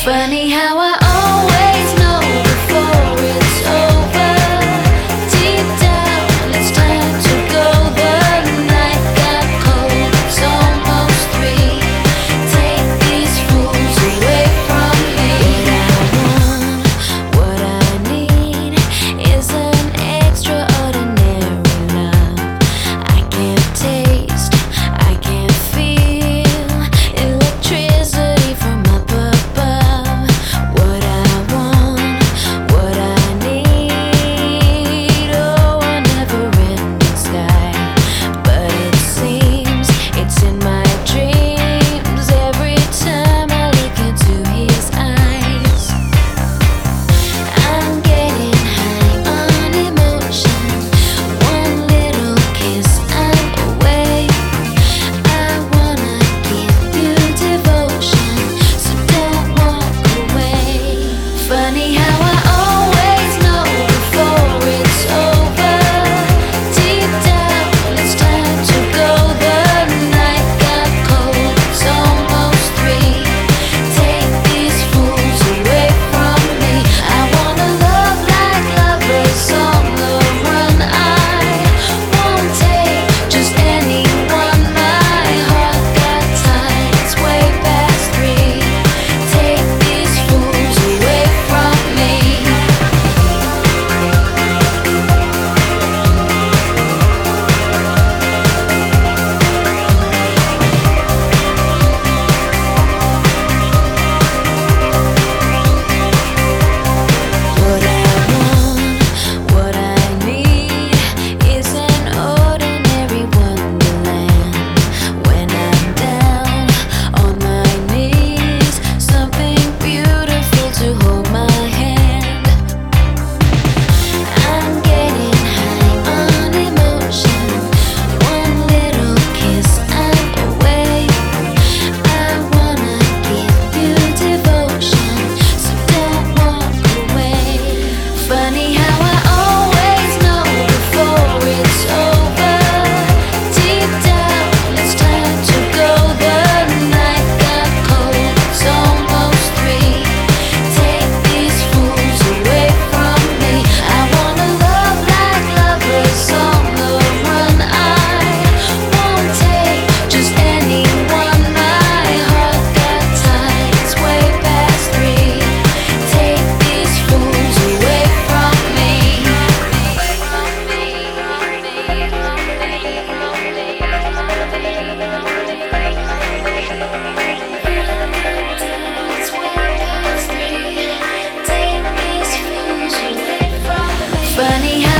Funny how I always know before it's over. Deep down, it's time to go. The night got cold, it's almost 3. Take these fools away from me. What I need is an extraordinary love. I can't taste, I can't feel electricity from up above. What I want, what I need, oh, a never-ending sky. But it seems it's in my dreams every time I look into his eyes. I'm getting high on emotion. One little kiss, I'm away. I wanna give you devotion, so don't walk away. Funny how I always know before it's over. Deep down, it's time to go. The night got cold, it's almost 3. Take these fools away from me. I wanna love like lovers on the run. I won't take just anyone. My heart got tired, it's way past 3. Take these fools away from me. What I want, what I need is an ordinary wonderland. When I'm down on my knees, something beautiful to hold my hand. I'm getting high on emotion. One little kiss, I'm away. I wanna give you devotion, so don't walk away. Funny how I always know before it's over. Deep down, it's time to go. The night got cold, it's almost 3. Take these fools away from me. I wanna love like lovers on the run. I won't take just anyone. My heart got tired, it's way past 3. Take these fools away from me. It's way past 3. Take these fools away from me. Funny how